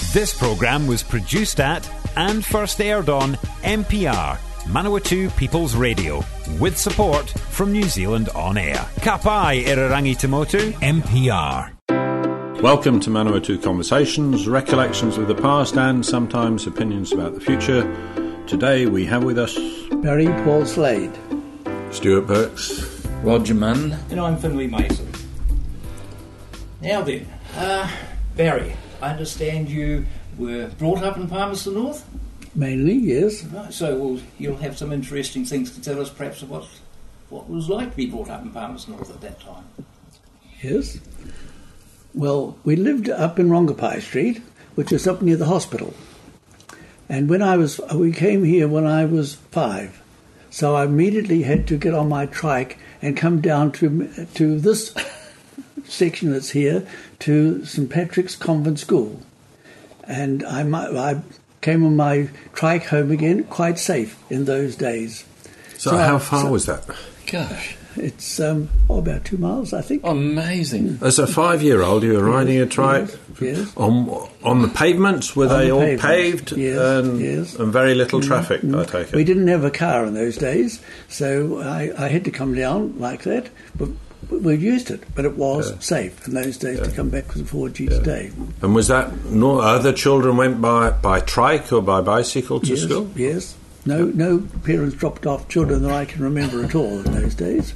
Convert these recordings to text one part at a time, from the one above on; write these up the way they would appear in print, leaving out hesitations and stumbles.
This programme was produced at and first aired on MPR, Manawatu People's Radio, with support from New Zealand On Air. Ka pai Irarangi Tamotu, MPR. Welcome to Manawatu Conversations, recollections of the past and sometimes opinions about the future. Today we have with us Barry Paul Slade, Stuart Burks, Roger Munn, and I'm Finley Mason. Now then, Barry, I understand you were brought up in Palmerston North? Mainly, yes. Right, so you'll have some interesting things to tell us perhaps about what it was like to be brought up in Palmerston North at that time. Yes. Well, we lived up in Rongapai Street, which is up near the hospital. And we came here when I was 5. So I immediately had to get on my trike and come down to this section that's here, to St Patrick's Convent School. And I came on my trike home again, quite safe in those days. So how far was that? Gosh. It's about 2 miles, I think. Amazing. As a 5-year-old, you were riding a trike yes. on the pavements? Were they all paved? Yes. And very little traffic, I take it? We didn't have a car in those days, so I had to come down like that. But we used it, but it was safe in those days to come back with 4G today. And was that other children went by trike or by bicycle to school? Yes. No parents dropped off children that I can remember at all in those days.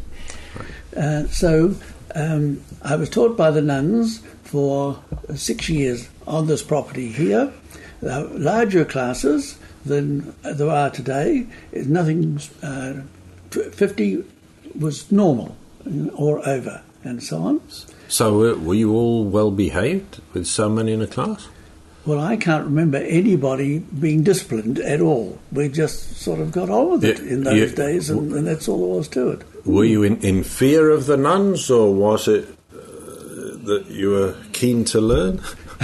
So I was taught by the nuns for 6 years on this property here. Larger classes than there are today. Nothing. 50 was normal or over, and so on. So were you all well behaved with so many in a class? Well, I can't remember anybody being disciplined at all. We just sort of got on with it in those days, and that's all there was to it. Were you in fear of the nuns, or was it that you were keen to learn?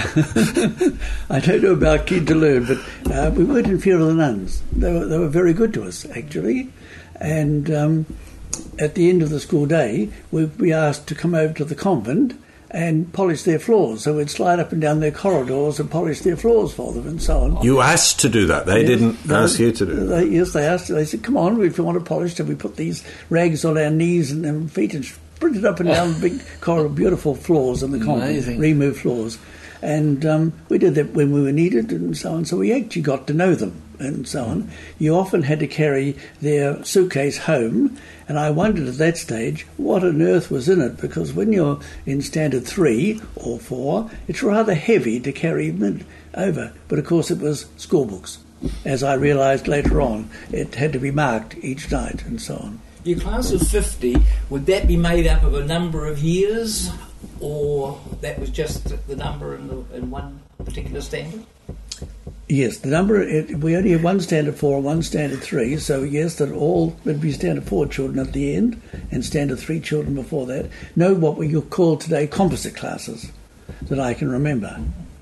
I don't know about keen to learn, but we weren't in fear of the nuns. They were very good to us, actually. And at the end of the school day, we'd be asked to come over to the convent and polish their floors. So we'd slide up and down their corridors and polish their floors for them and so on. You asked to do that? They didn't ask you to do that? Yes, they asked. They said, come on, if you want to polish, and we put these rags on our knees and feet and sprinted up and down the big corridor, beautiful floors in the convent, remove floors. And we did that when we were needed and so on. So we actually got to know them and so on. You often had to carry their suitcase home, and I wondered at that stage what on earth was in it, because when you're in standard 3 or 4, it's rather heavy to carry them over. But of course it was school books. As I realised later on, it had to be marked each night and so on. Your class of 50, would that be made up of a number of years, or that was just the number in one particular standard? Yes, the number, we only have one standard 4 and one standard 3, so yes, that all would be standard 4 children at the end and standard 3 children before that. No, what we call today composite classes that I can remember.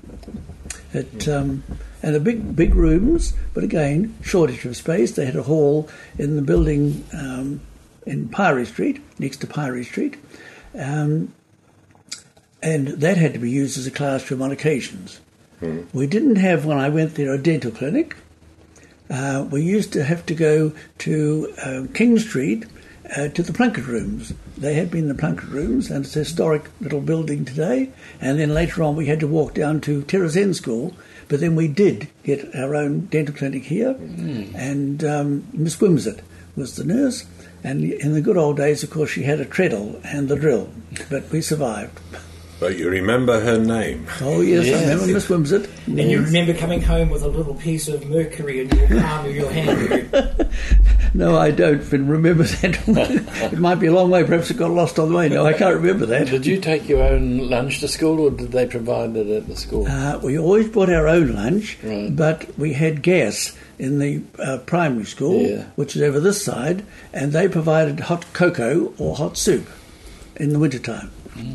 And the big rooms, but again, shortage of space. They had a hall in the building in Pyrie Street, next to Pyrie Street, and that had to be used as a classroom on occasions. We didn't have, when I went there, a dental clinic. We used to have to go to King Street to the Plunkett Rooms. They had been the Plunkett Rooms, and it's a historic little building today. And then later on we had to walk down to Terrace End School, but then we did get our own dental clinic here. And Miss Wimsett was the nurse. And in the good old days, of course, she had a treadle and the drill, but we survived. But you remember her name? Oh, yes, I remember Miss Wimsett. And you remember coming home with a little piece of mercury in your palm of your hand? No, I don't remember that. It might be a long way. Perhaps it got lost on the way. No, I can't remember that. Did you take your own lunch to school, or did they provide it at the school? We always brought our own lunch, right. But we had gas in the primary school, which is over this side, and they provided hot cocoa or hot soup in the wintertime.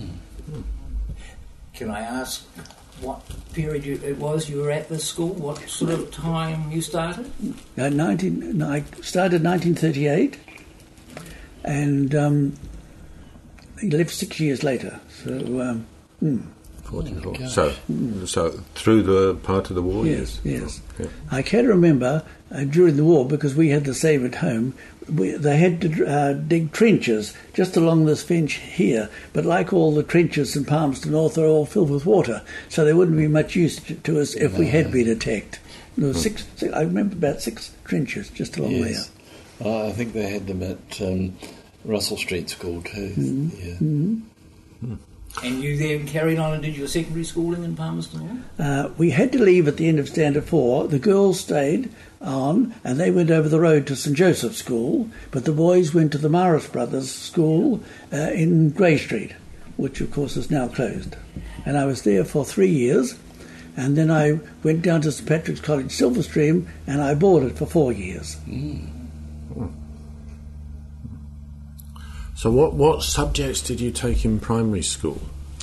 Can I ask what period it was you were at this school? What sort of time you started? I started 1938, and he left 6 years later. So 44. gosh. So through the part of the war? Yes. Yeah. I can remember during the war, because we had the same at home, they had to dig trenches just along this fence here, but like all the trenches in Palmerston North, they're all filled with water, so they wouldn't be much use to us if we had been attacked. There were six, I remember about 6 trenches just along Yes. I think they had them at Russell Street School too. Yeah. And you then carried on and did your secondary schooling in Palmerston North? We had to leave at the end of Standard 4. The girls stayed on, and they went over the road to St Joseph's School, but the boys went to the Morris Brothers School in Grey Street, which of course is now closed. And I was there for 3 years, and then I went down to St Patrick's College, Silverstream, and I boarded for 4 years. So what subjects did you take in primary school?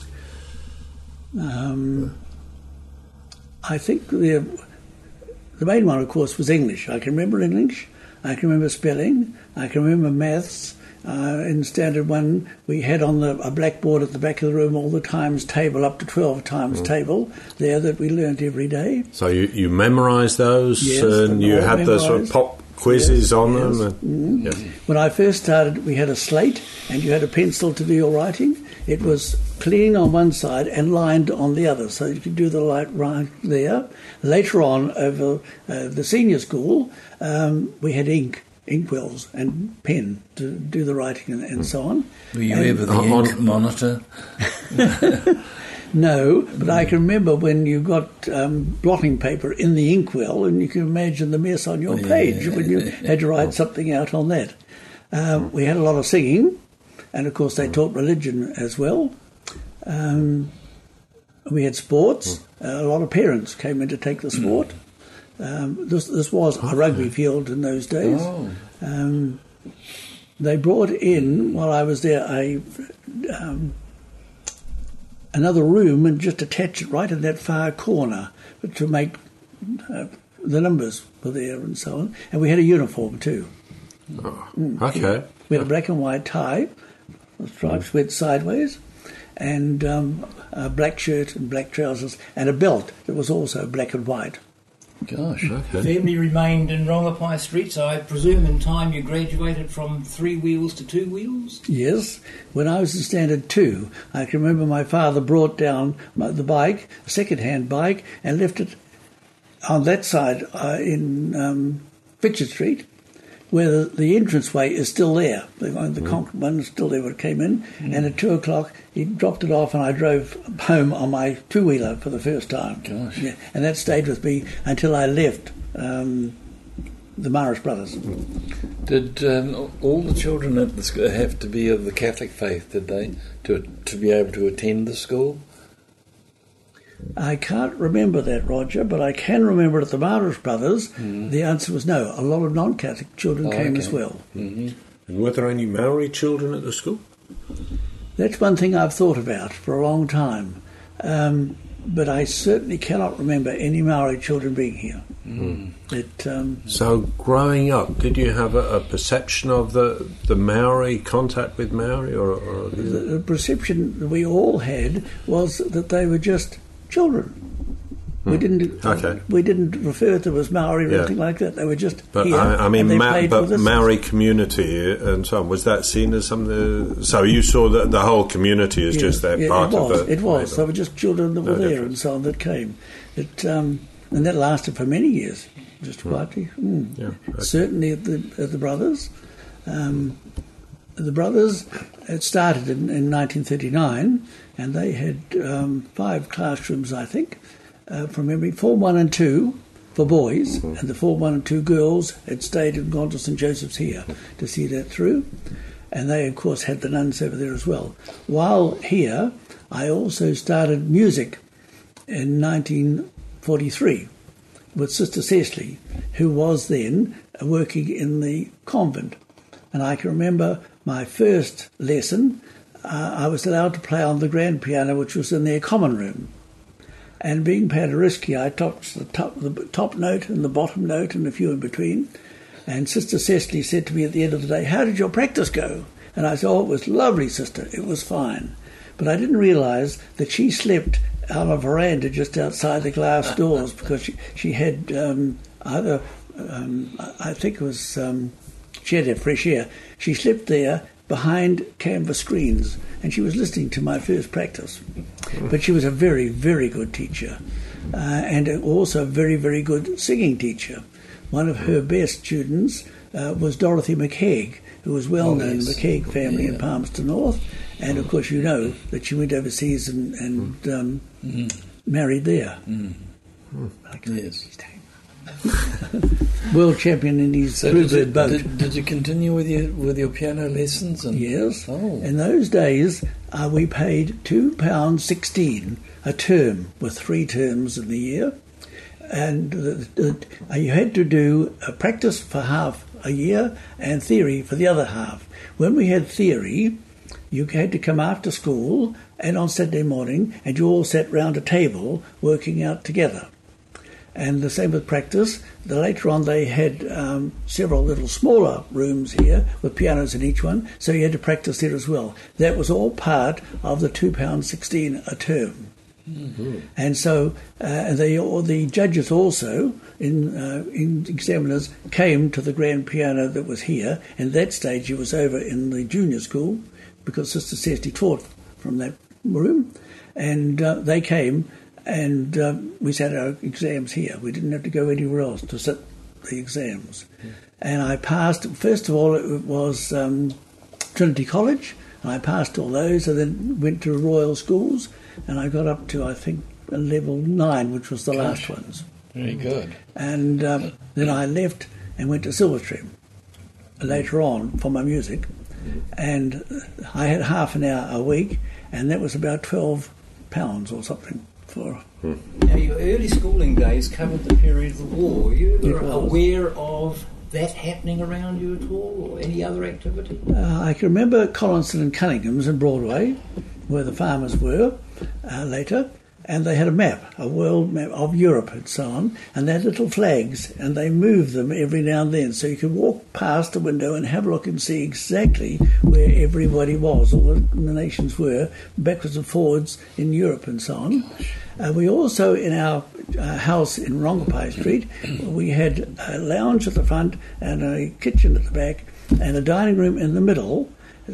I think the main one, of course, was English. I can remember English, I can remember spelling, I can remember maths. In Standard 1, we had on a blackboard at the back of the room all the times table, up to 12 times table there that we learnt every day. So you memorised those, Yes, and you all had the sort of memorised. pop quizzes on Yes. them? And, yes. When I first started, we had a slate and you had a pencil to do your writing. It was clean on one side and lined on the other, so you could do the right there. Later on, over the senior school, we had inkwells and pen to do the writing and so on. Were you ever the ink monitor? No, but I can remember when you got blotting paper in the inkwell, and you can imagine the mess on your page when you had to write something out on that. We had a lot of singing, and of course they taught religion as well. We had sports. A lot of parents came in to take the sport. This was a rugby field in those days. They brought in, while I was there, another room and just attach it right in that far corner to make the numbers were there and so on. And we had a uniform too. Okay. We had a black and white tie, stripes went sideways, and a black shirt and black trousers, and a belt that was also black and white. Gosh. The family remained in Rongapai Street, so I presume in time you graduated from 3 wheels to 2 wheels? Yes. When I was in Standard 2, I can remember my father brought down the bike, a second-hand bike, and left it on that side in Fitchett Street, where the entranceway is still there. The concrete one is still there when it came in. And at 2 o'clock, he dropped it off, and I drove home on my two-wheeler for the first time. Gosh. Yeah, and that stayed with me until I left the Morris Brothers. Did all the children at the school have to be of the Catholic faith, did they, to be able to attend the school? I can't remember that, Roger, but I can remember at the Morris Brothers, the answer was no. A lot of non-Catholic children came as well. And were there any Maori children at the school? That's one thing I've thought about for a long time. But I certainly cannot remember any Maori children being here. So growing up, did you have a perception of the Maori, contact with Maori? Or the perception that we all had was that they were just children. We didn't refer to them as Maori or anything like that. They were just But here. I mean, and they played but with us. Maori community and so on, was that seen as something? So you saw that the whole community is just that part of it. It was. They were just children that were there different. and so on that came. And that lasted for many years, just quietly. Yeah, okay. Certainly at the Brothers. The Brothers, it started in 1939, and they had 5 classrooms, I think, from memory. Form 1 and 2 for boys, and the Form 1 and 2 girls had stayed and gone to St Joseph's here to see that through. And they, of course, had the nuns over there as well. While here, I also started music in 1943 with Sister Cecily, who was then working in the convent. And I can remember my first lesson, I was allowed to play on the grand piano, which was in their common room. And being Paderewski, I topped the top note and the bottom note and a few in between. And Sister Cecily said to me at the end of the day, "How did your practice go?" And I said, "Oh, it was lovely, sister. It was fine." But I didn't realise that she slept on a veranda just outside the glass doors because she had I think it was, she had fresh air. She slept there behind canvas screens, and she was listening to my first practice. But she was a very, very good teacher, and also a very, very good singing teacher. One of her best students was Dorothy McKeag, who was well known in the McKeag family in Palmerston North, and of course you know that she went overseas and married there. Yes. World champion in his bluebird boat. Did you continue with your piano lessons? Yes. Oh. In those days, we paid £2.16 a term, with 3 terms in the year, and you had to do a practice for half a year and theory for the other half. When we had theory, you had to come after school and on Saturday morning, and you all sat round a table working out together. And the same with practice. Later on they had several little smaller rooms here with pianos in each one, so you had to practice there as well. That was all part of the £2.16 a term. Mm-hmm. And so the judges also, in examiners, came to the grand piano that was here, and at that stage he was over in the junior school because Sister Cesti taught from that room, and they came. And we sat our exams here. We didn't have to go anywhere else to sit the exams. And I passed, first of all, it was Trinity College. And I passed all those and then went to Royal Schools. And I got up to, I think, level 9, which was the last ones. Very good. And then I left and went to Silverstream later on for my music. And I had half an hour a week, and that was about £12 or something. Now, your early schooling days covered the period of the war. Were you ever aware of that happening around you at all, or any other activity? I can remember Collinson and Cunningham's in Broadway, where the farmers were later, and they had a map, a world map of Europe and so on, and they had little flags, and they moved them every now and then, so you could walk past the window and have a look and see exactly where everybody was, all the nations were, backwards and forwards in Europe and so on. We also, in our house in Rongapai Street, we had a lounge at the front and a kitchen at the back and a dining room in the middle,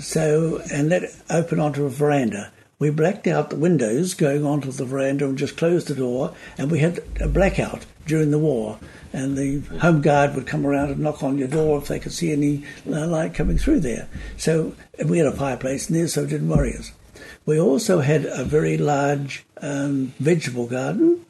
and that opened onto a veranda. We blacked out the windows going onto the veranda and just closed the door, and we had a blackout during the war, and the Home Guard would come around and knock on your door if they could see any light coming through there. So we had a fireplace in there, so it didn't worry us. We also had a very large vegetable garden,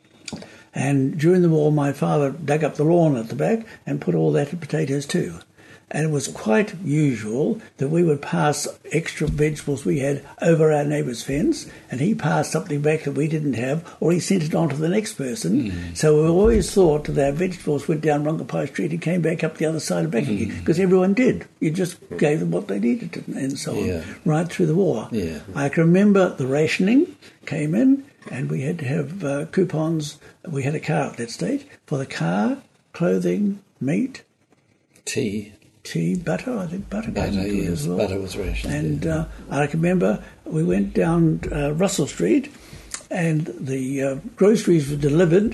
and during the war my father dug up the lawn at the back and put all that in potatoes too. And it was quite usual that we would pass extra vegetables we had over our neighbour's fence, and he passed something back that we didn't have, or he sent it on to the next person. So we always thought that our vegetables went down Rongapai Street and came back up the other side and back again, because everyone did. You just gave them what they needed and so on, right through the war. Yeah. I can remember the rationing came in, and we had to have coupons. We had a car at that stage for the car, clothing, meat, tea, butter. I think butter came butter, into it yes, as well. Butter was rationed. And I can remember we went down Russell Street, and the groceries were delivered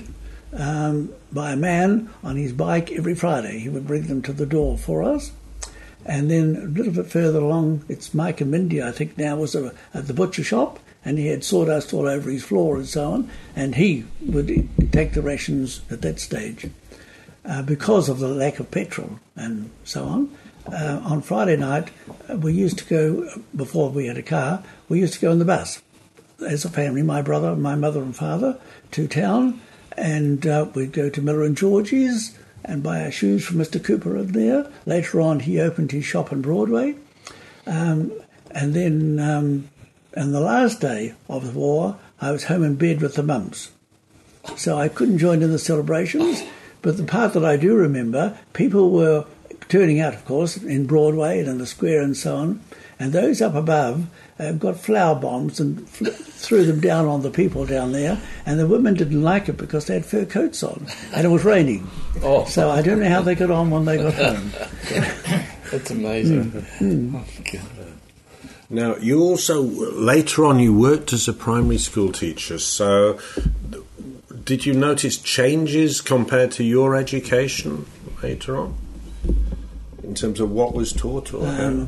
by a man on his bike every Friday. He would bring them to the door for us. And then a little bit further along, it's Mike and Mindy, I think now, was at the butcher shop, and he had sawdust all over his floor and so on, and he would take the rations at that stage. Because of the lack of petrol and so on Friday night, we used to go, before we had a car, we used to go in the bus as a family, my brother, my mother and father, to town, and we'd go to Miller and Georgie's and buy our shoes from Mr. Cooper in there. Later on, he opened his shop on Broadway. And then on the last day of the war, I was home in bed with the mums. So I couldn't join in the celebrations. But the part that I do remember, people were turning out, of course, in Broadway and in the square and so on, and those up above got flour bombs and threw them down on the people down there, and the women didn't like it because they had fur coats on, and it was raining. So I don't know how they got on when they got home. That's amazing. Now, you also, later on, you worked as a primary school teacher, so did you notice changes compared to your education later on, in terms of what was taught? Or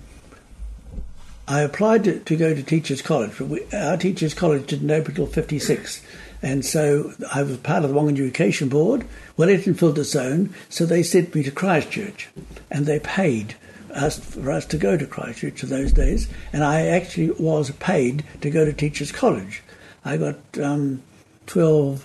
I applied to go to Teachers College, but our Teachers College didn't open until 1956, and so I was part of the Wongan Education Board. Wellington filled its own, so they sent me to Christchurch, and they paid for us to go to Christchurch in those days, and I actually was paid to go to Teachers College. I got $12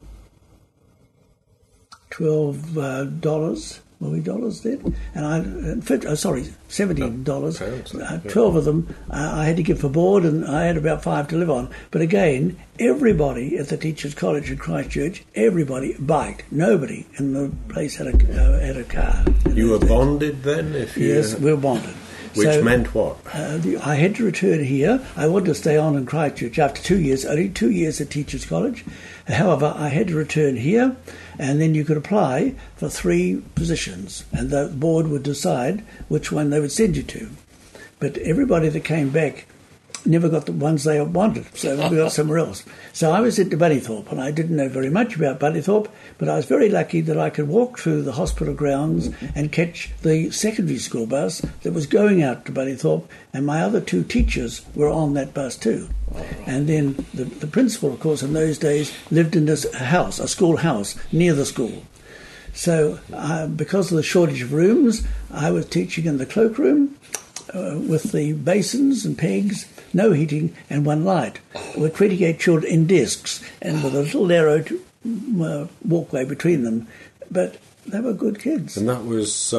were we dollars then? And $17. 12 of them I had to give for board, and I had about 5 to live on. But again, everybody at the Teachers College in Christchurch, everybody biked. Nobody in the place had a car. You were bonded then? Yes, we were bonded. Which meant what? I had to return here. I wanted to stay on in Christchurch after 2 years, only 2 years at Teachers College. However, I had to return here, and then you could apply for 3 positions, and the board would decide which one they would send you to. But everybody that came back never got the ones they wanted, so we got somewhere else. So I was into Bunnythorpe, and I didn't know very much about Bunnythorpe, but I was very lucky that I could walk through the hospital grounds and catch the secondary school bus that was going out to Bunnythorpe, and my other 2 teachers were on that bus too. And then the principal, of course, in those days lived in this house, a school house, near the school. So because of the shortage of rooms, I was teaching in the cloakroom with the basins and pegs, no heating and 1 light, with 28 children in desks and with a little narrow walkway between them. But they were good kids. And that was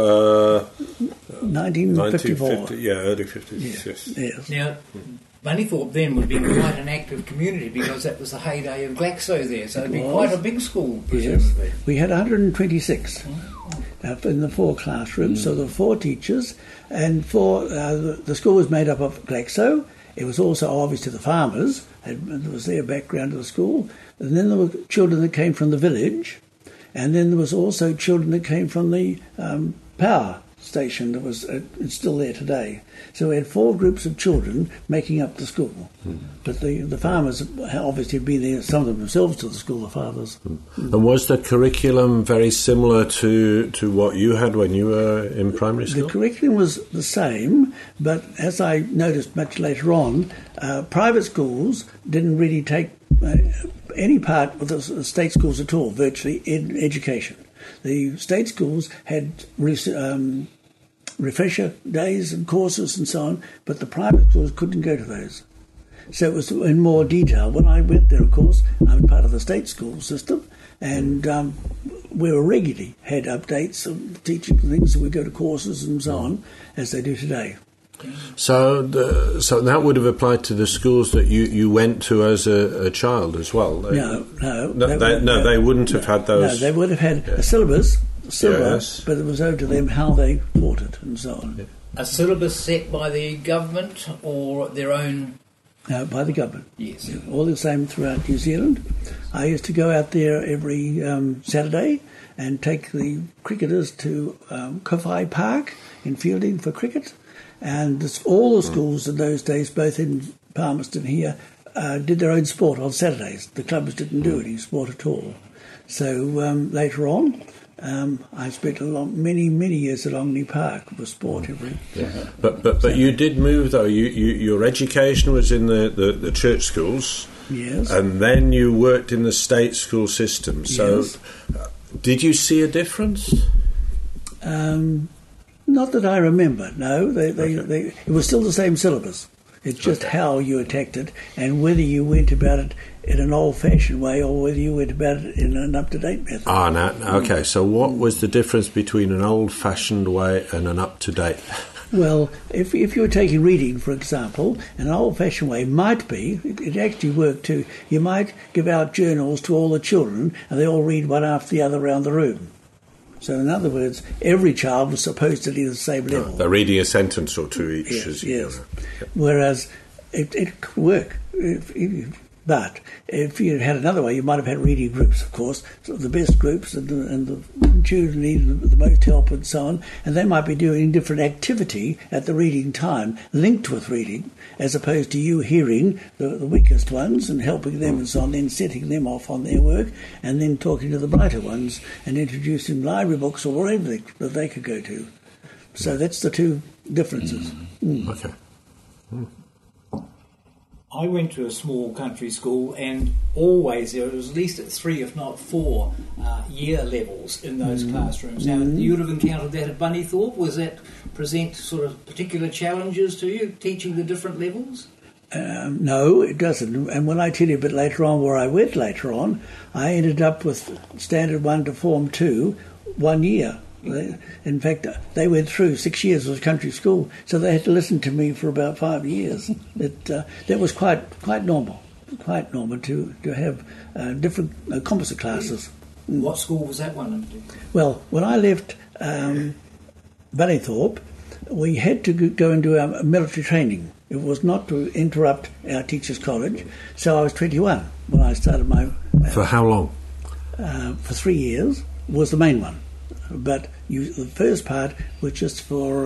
1954. Early 50s. Yes. Now, Bunnythorpe then would be quite an active community because that was the heyday of Glaxo there, so it would be quite a big school, presumably. Yes. We had 126 in the 4 classrooms, so there were 4 teachers, and the school was made up of Glaxo. It was also obviously the farmers, it was their background to the school, and then there were children that came from the village, and then there was also children that came from the power station that was it's still there today. So we had 4 groups of children making up the school. But the farmers obviously had been there, some of them themselves to the school, the fathers. And was the curriculum very similar to what you had when you were in primary school? The curriculum was the same, but as I noticed much later on, private schools didn't really take any part with the state schools at all, virtually, in education. The state schools had refresher days and courses and so on, but the private schools couldn't go to those. So it was in more detail. When I went there, of course, I was part of the state school system, and we were regularly had updates of teaching things, so we go to courses and so on, as they do today. So that would have applied to the schools that you went to as a child as well? No, they wouldn't have had those. No, they would have had a syllabus, yes. But it was over to them how they taught it and so on. Yeah. A syllabus set by the government or their own? No, by the government. Yes. All the same throughout New Zealand. I used to go out there every Saturday and take the cricketers to Kowhai Park in Fielding for cricket. And all the schools in those days, both in Palmerston here, did their own sport on Saturdays. The clubs didn't do any sport at all. So later on, I spent many years at Longley Park for sport every. Yeah. But you did move though. Your education was in the church schools. Yes. And then you worked in the state school system. So, yes. Did you see a difference? Not that I remember, no. It was still the same syllabus. It's just how you attacked it and whether you went about it in an old-fashioned way or whether you went about it in an up-to-date method. Okay. So what was the difference between an old-fashioned way and an up-to-date? Well, if you were taking reading, for example, an old-fashioned way might be, it actually worked too, you might give out journals to all the children and they all read one after the other around the room. So, in other words, every child was supposed to be at the same level. They're reading a sentence or two each. Yes. Whereas it could work. If But if you had another way, you might have had reading groups, of course, so the best groups and the children needed the most help and so on, and they might be doing different activity at the reading time linked with reading, as opposed to you hearing the weakest ones and helping them and so on, then setting them off on their work, and then talking to the brighter ones and introducing library books or whatever that they could go to. So that's the two differences. Okay. I went to a small country school, and always there was at least 3, if not 4, year levels in those classrooms. Now, you would have encountered that at Bunnythorpe. Was that present sort of particular challenges to you, teaching the different levels? No, it doesn't. And when I tell you a bit later on where I went later on, I ended up with Standard 1 to Form 2, 1 year. In fact, they went through 6 years of country school, so they had to listen to me for about 5 years. That was quite normal to have different composite classes. What school was that one? Well, when I left Bunnythorpe, we had to go and do our military training. It was not to interrupt our teachers' college, so I was 21 when I started my... For how long? For 3 years was the main one. But the first part was just for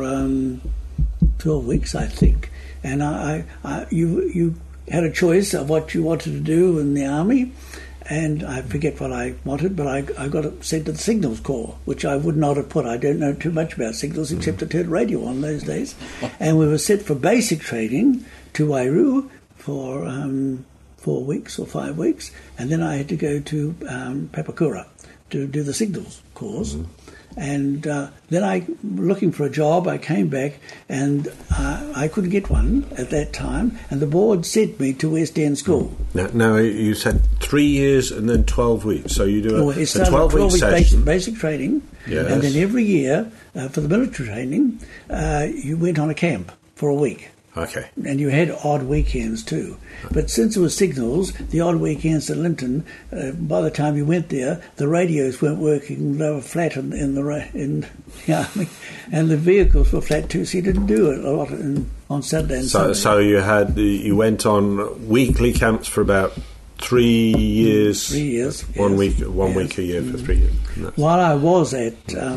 12 weeks, I think. And you had a choice of what you wanted to do in the army, and I forget what I wanted, but I got sent to the Signals Corps, which I would not have put. I don't know too much about signals, except I turned radio on those days. And we were sent for basic training to Wairau for 4 weeks or 5 weeks, and then I had to go to Papakura to do the signals course. And then looking for a job, I came back, and I couldn't get one at that time, and the board sent me to West End School. Now you said 3 years and then 12 weeks, so you do a 12-week session. Basic training, yes. And then every year, for the military training, you went on a camp for a week. Okay. And you had odd weekends too. But since it was signals, the odd weekends at Linton, by the time you went there, the radios weren't working. They were flat in the army, and the vehicles were flat too, so you didn't do it a lot on Saturday and Sunday. So you went on weekly camps for about 3 years. 3 years. One week a year for 3 years. While I was at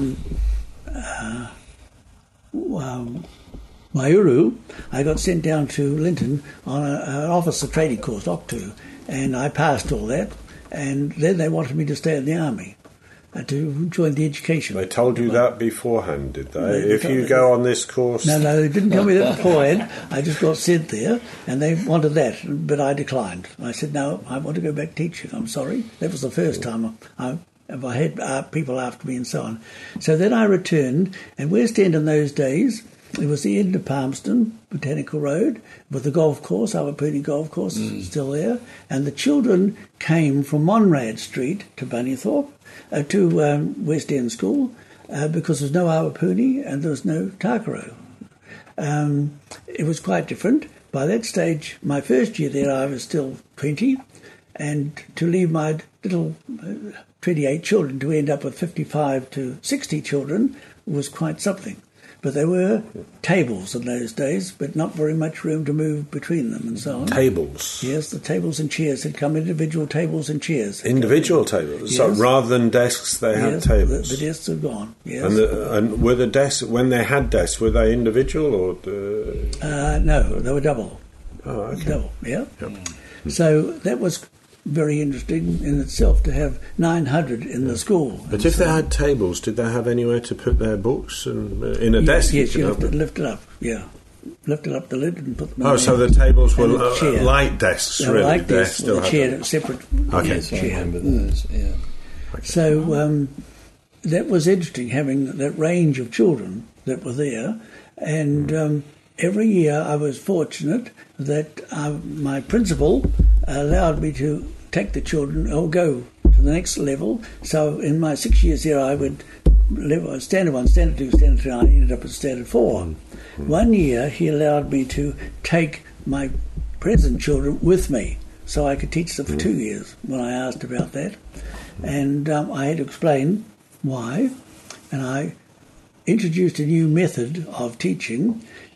Wairau, I got sent down to Linton on an officer training course, OCTU, and I passed all that, and then they wanted me to stay in the army to join the education. They told you that beforehand, did they? If you go on this course... No, they didn't tell me that beforehand. I just got sent there, and they wanted that, but I declined. I said, no, I want to go back teaching, I'm sorry. That was the first time I had people after me and so on. So then I returned, and West End in those days... It was the end of Palmerston, Botanical Road, with the golf course, Awapuni Golf Course, still there. And the children came from Monrad Street to Bunnythorpe, to West End School, because there was no Awapuni and there was no Takaro. It was quite different. By that stage, my first year there, I was still 20, and to leave my little 28 children to end up with 55 to 60 children was quite something. But there were tables in those days, but not very much room to move between them and so on. Tables? Yes, the tables and chairs had come, individual tables and chairs. Individual tables? Yes. So rather than desks, they had tables? The desks had gone, yes. And were the desks, when they had desks, were they individual or...? No, they were double. Oh, okay. Double, yeah. Yep. So that was... very interesting in itself to have 900 in the school. But if they had tables, did they have anywhere to put their books and in a desk? Yes, you have to lift it up. Yeah, lift it up the lid and put them. Oh, so the tables were light desks, really? Light desks with a chair, separate. Okay, yes, I remember those. Yeah. Okay. So that was interesting, having that range of children that were there, and every year I was fortunate that my principal allowed me to take the children or go to the next level. So in my 6 years there, I would Standard 1, Standard 2, Standard 3, I ended up at Standard 4. 1 year he allowed me to take my present children with me so I could teach them for 2 years when I asked about that. And I had to explain why, and I introduced a new method of teaching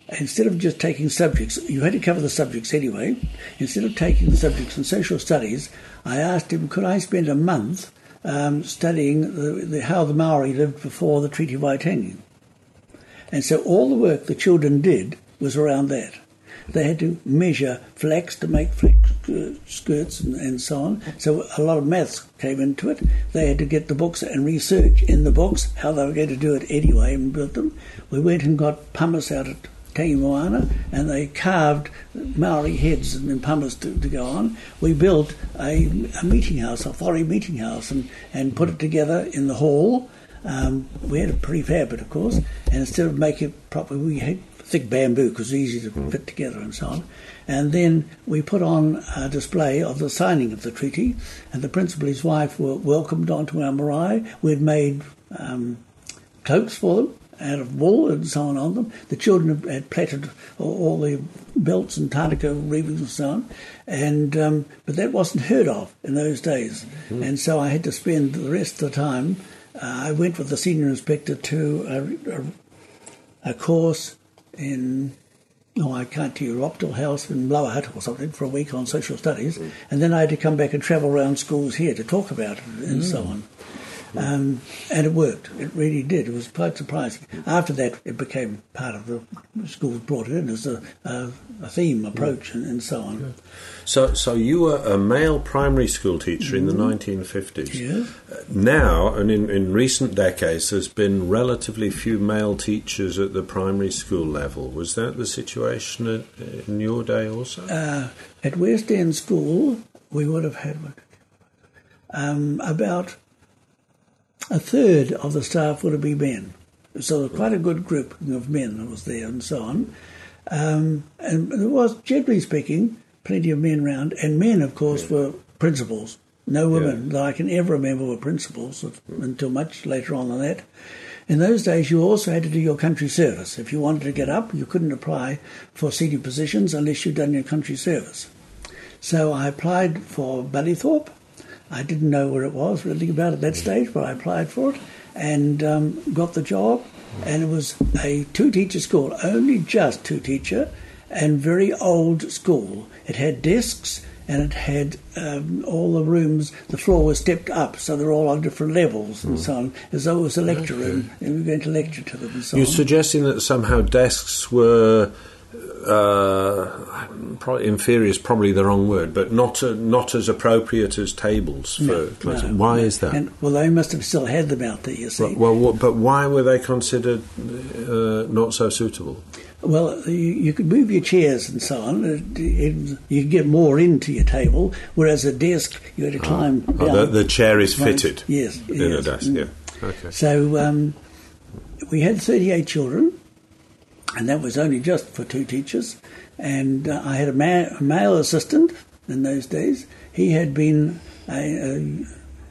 instead of just taking subjects, you had to cover the subjects anyway. Instead of taking the subjects in social studies, I asked him, could I spend a month studying how the Maori lived before the Treaty of Waitangi? And so all the work the children did was around that. They had to measure flax to make flax skirts and so on. So a lot of maths came into it. They had to get the books and research in the books how they were going to do it anyway and build them. We went and got pumice out at Tangi Moana, and they carved Maori heads and pumice to go on. We built a meeting house, a whare meeting house, and put it together in the hall. We had a prefab it, of course, and instead of making it proper, we had thick bamboo because it was easy to fit together and so on. And then we put on a display of the signing of the treaty, and the principal and his wife were welcomed onto our marae. We'd made cloaks for them out of wool and so on them. The children had plaited all the belts and tarnica reevings and so on. And but that wasn't heard of in those days. And so I had to spend the rest of the time. I went with the senior inspector to a course in, I can't tell you, Optal House in Lower Hutt or something for a week on social studies. And then I had to come back and travel around schools here to talk about it and so on. And it worked. It really did. It was quite surprising. After that, it became part of the schools brought it in as a theme approach and so on. So you were a male primary school teacher in the 1950s. Yes. Now, and in recent decades, there's been relatively few male teachers at the primary school level. Was that the situation in your day also? At West End School, we would have had about a third of the staff would have been men. So quite a good group of men that was there and so on. And there was, generally speaking, plenty of men around. And men, of course, were principals. No women that I can ever remember were principals until much later on than that. In those days, you also had to do your country service. If you wanted to get up, you couldn't apply for senior positions unless you'd done your country service. So I applied for Ballythorpe. I didn't know where it was really about at that stage, but I applied for it and got the job. And it was a two-teacher school, only just two-teacher, and very old school. It had desks and it had all the rooms, the floor was stepped up, so they're all on different levels and so on, as though it was a lecture room, and we were going to lecture to them and so on. You're suggesting that somehow desks were... probably inferior is probably the wrong word, but not as appropriate as tables for classes. Why is that? Well, they must have still had them out there, you see. But why were they considered not so suitable? Well, you could move your chairs and so on. You could get more into your table, whereas a desk, you had to climb down. The chair is fitted in a desk, yeah. Okay. So we had 38 children, and that was only just for two teachers. And I had a male assistant in those days. He had been a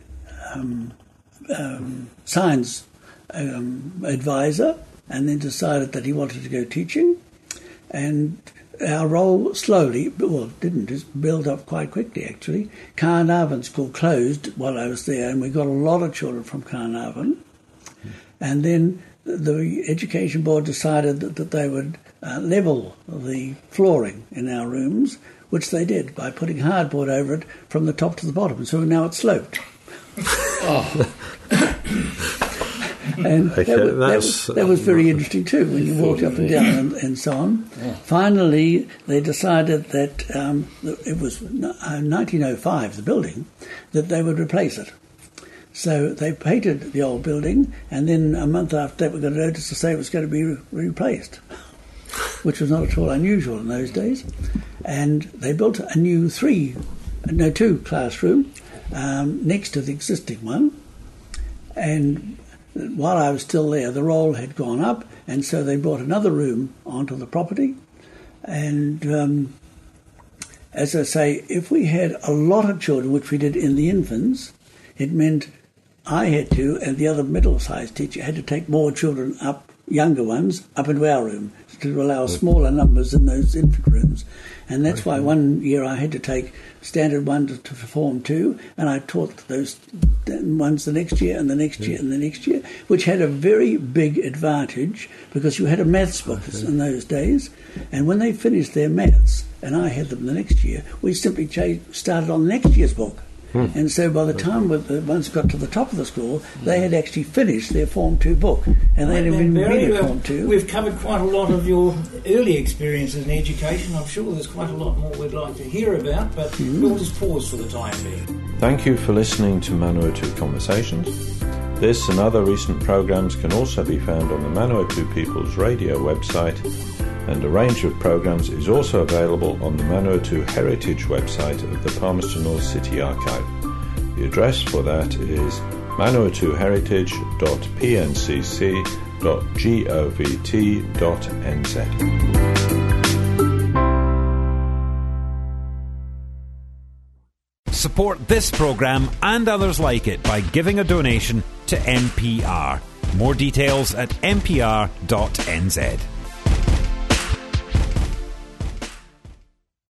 science advisor, and then decided that he wanted to go teaching. And our role slowly, didn't, just build up quite quickly actually. Carnarvon School closed while I was there, and we got a lot of children from Carnarvon. And then the Education Board decided that they would level the flooring in our rooms, which they did by putting hardboard over it from the top to the bottom. So now it's sloped. And that was very interesting too, when you walked up and down and so on. Yeah. Finally, they decided that it was 1905, the building, that they would replace it. So they painted the old building, and then a month after that we got a notice to say it was going to be replaced, which was not at all unusual in those days. And they built a new two classroom next to the existing one. And while I was still there, the roll had gone up, and so they brought another room onto the property. And as I say, if we had a lot of children, which we did in the infants, it meant I had to, and the other middle-sized teacher had to take more children up younger ones up into our room to allow smaller numbers in those infant rooms. And that's why one year I had to take Standard 1 to Form 2, and I taught those ones the next year and the next year and the next year, which had a very big advantage because you had a maths book in those days, and when they finished their maths, and I had them the next year, we simply started on next year's book. And so by the time the ones got to the top of the school, they had actually finished their Form 2 book, and they had been reading Form 2. We've covered quite a lot of your early experiences in education. I'm sure there's quite a lot more we'd like to hear about, but we'll just pause for the time being. Thank you for listening to Manawatu Conversations. This and other recent programs can also be found on the Manawatu People's Radio website, and a range of programs is also available on the Manawatu Heritage website of the Palmerston North City Archive. The address for that is manawatu.pncc.govt.nz. Support this programme and others like it by giving a donation to NPR. More details at npr.nz.